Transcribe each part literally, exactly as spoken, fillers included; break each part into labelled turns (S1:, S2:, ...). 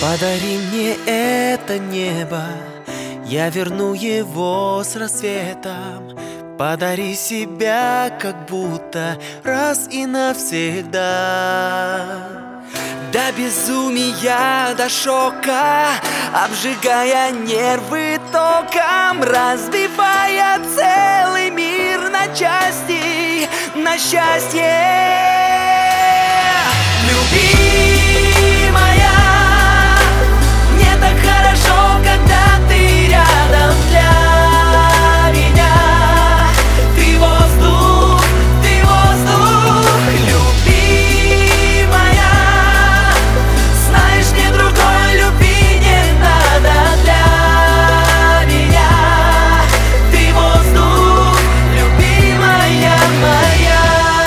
S1: Подари мне это небо, я верну его с рассветом. Подари себя, как будто раз и навсегда. До безумия, до шока, обжигая нервы током, разбивая целый мир на части, на счастье. Любимая, мне так хорошо, когда ты рядом для меня. Ты воздух, ты воздух, любимая. Знаешь, мне другой любви не надо для меня. Ты воздух, любимая моя.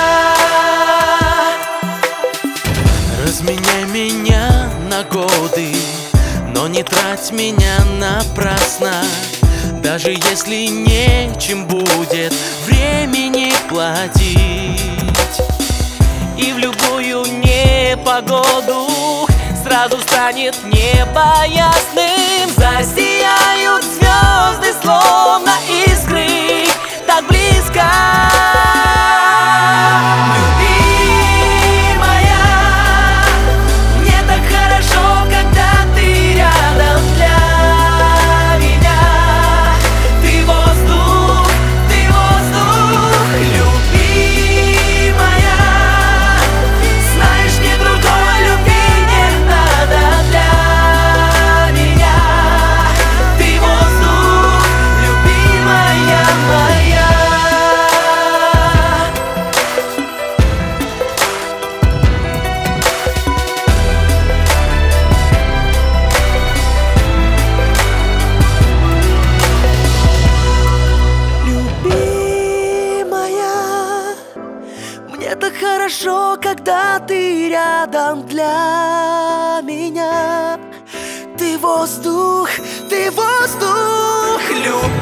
S1: Разменяй меня на годы, но не трать меня напрасно. Даже если нечем будет времени платить, и в любую непогоду сразу станет небо ясным. Засияют звезды, словно искры, так близко. Мне так хорошо, когда ты рядом для меня. Ты воздух, ты воздух, любовь.